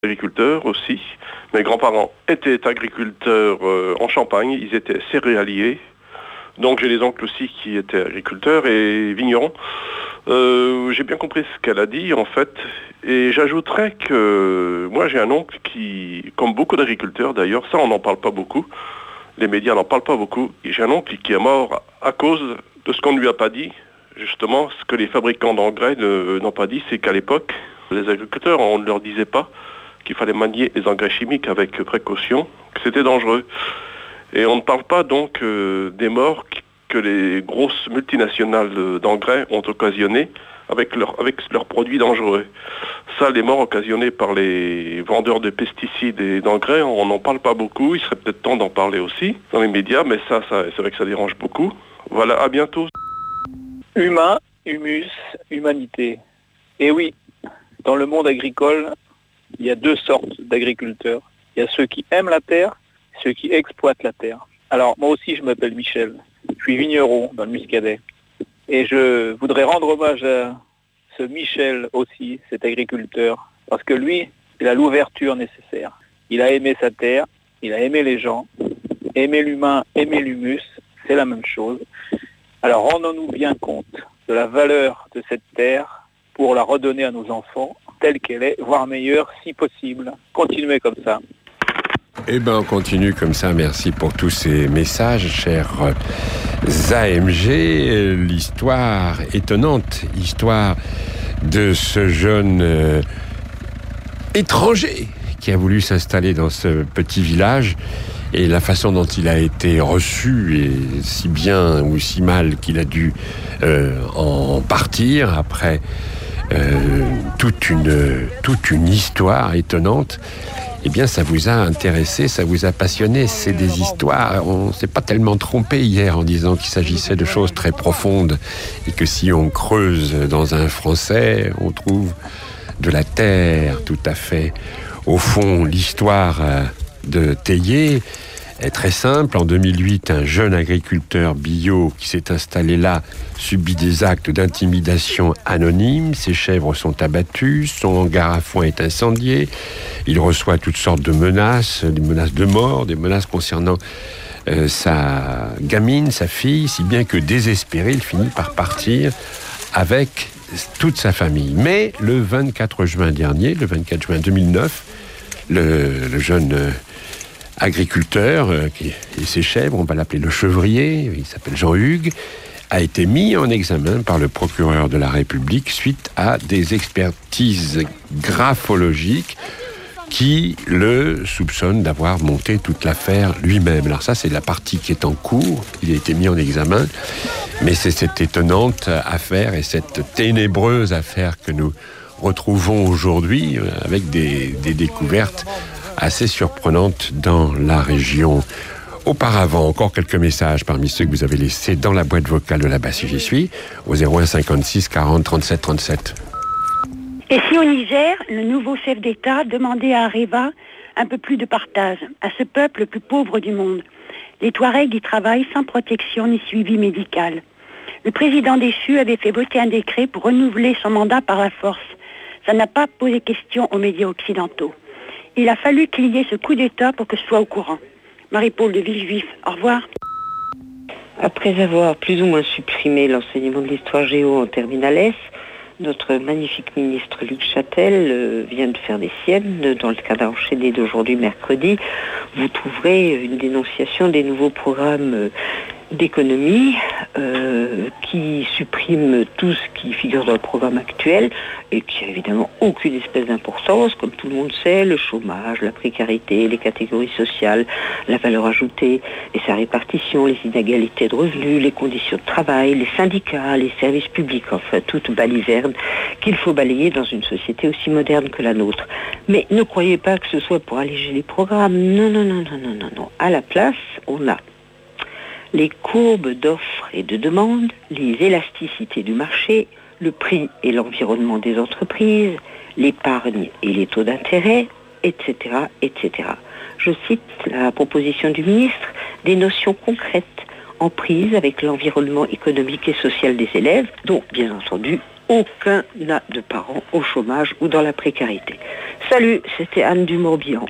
Agriculteurs aussi. Mes grands-parents étaient agriculteurs en Champagne, ils étaient céréaliers. Donc j'ai des oncles aussi qui étaient agriculteurs et vignerons. J'ai bien compris ce qu'elle a dit en fait. Et j'ajouterais que moi j'ai un oncle qui, comme beaucoup d'agriculteurs d'ailleurs, ça on n'en parle pas beaucoup, les médias n'en parlent pas beaucoup. J'ai un oncle qui est mort à cause de ce qu'on ne lui a pas dit. Justement, ce que les fabricants d'engrais n'ont pas dit, c'est qu'à l'époque, les agriculteurs, on ne leur disait pas qu'il fallait manier les engrais chimiques avec précaution, que c'était dangereux. Et on ne parle pas donc des morts que les grosses multinationales d'engrais ont occasionnées avec leurs produits dangereux. Ça, les morts occasionnées par les vendeurs de pesticides et d'engrais, on n'en parle pas beaucoup. Il serait peut-être temps d'en parler aussi dans les médias, mais ça c'est vrai que ça dérange beaucoup. Voilà, à bientôt. Humain, humus, humanité. Et oui, dans le monde agricole, il y a deux sortes d'agriculteurs. Il y a ceux qui aiment la terre, ceux qui exploitent la terre. Alors, moi aussi, je m'appelle Michel. Je suis vigneron dans le Muscadet. Et je voudrais rendre hommage à ce Michel aussi, cet agriculteur, parce que lui, il a l'ouverture nécessaire. Il a aimé sa terre, il a aimé les gens, aimer l'humain, aimer l'humus, c'est la même chose. Alors, rendons-nous bien compte de la valeur de cette terre pour la redonner à nos enfants telle qu'elle est, voire meilleure si possible. Continuez comme ça. Eh bien, on continue comme ça. Merci pour tous ces messages, chers AMG. L'histoire étonnante, histoire de ce jeune étranger qui a voulu s'installer dans ce petit village et la façon dont il a été reçu, et si bien ou si mal qu'il a dû en partir après toute une histoire étonnante. Eh bien, ça vous a intéressé, ça vous a passionné. C'est des histoires. On ne s'est pas tellement trompé hier en disant qu'il s'agissait de choses très profondes et que si on creuse dans un français, on trouve de la terre, tout à fait. Au fond, l'histoire de Théier est très simple. En 2008, un jeune agriculteur bio qui s'est installé là subit des actes d'intimidation anonymes. Ses chèvres sont abattues, son hangar à foin est incendié. Il reçoit toutes sortes de menaces, des menaces de mort, des menaces concernant sa gamine, sa fille, si bien que désespéré, il finit par partir avec toute sa famille. Mais le 24 juin dernier, le 24 juin 2009, le jeune agriculteur et ses chèvres, on va l'appeler le chevrier, il s'appelle Jean-Hugues, a été mis en examen par le procureur de la République suite à des expertises graphologiques qui le soupçonnent d'avoir monté toute l'affaire lui-même. Alors ça, c'est la partie qui est en cours. Il a été mis en examen, mais c'est cette étonnante affaire et cette ténébreuse affaire que nous retrouvons aujourd'hui avec des découvertes assez surprenantes dans la région. Auparavant, encore quelques messages parmi ceux que vous avez laissés dans la boîte vocale de là-bas si j'y suis, au 01 56 40 37 37. Et si au Niger, le nouveau chef d'État demandait à Areva un peu plus de partage, à ce peuple le plus pauvre du monde. Les Touaregs y travaillent sans protection ni suivi médical. Le président déchu avait fait voter un décret pour renouveler son mandat par la force. Ça n'a pas posé question aux médias occidentaux. Il a fallu qu'il y ait ce coup d'État pour que je sois au courant. Marie-Paul de Villejuif, au revoir. Après avoir plus ou moins supprimé l'enseignement de l'histoire géo en terminale S, notre magnifique ministre Luc Châtel vient de faire des siennes. Dans le cadre enchaîné d'aujourd'hui, mercredi, vous trouverez une dénonciation des nouveaux programmes d'économie qui supprime tout ce qui figure dans le programme actuel et qui a évidemment aucune espèce d'importance, comme tout le monde sait, le chômage, la précarité, les catégories sociales, la valeur ajoutée et sa répartition, les inégalités de revenus, les conditions de travail, les syndicats, les services publics, enfin toute baliverne qu'il faut balayer dans une société aussi moderne que la nôtre. Mais ne croyez pas que ce soit pour alléger les programmes. Non. À la place, on a les courbes d'offres et de demande, les élasticités du marché, le prix et l'environnement des entreprises, l'épargne et les taux d'intérêt, etc., etc. Je cite la proposition du ministre, des notions concrètes en prise avec l'environnement économique et social des élèves, dont, bien entendu, aucun n'a de parents au chômage ou dans la précarité. Salut, c'était Anne du Morbihan.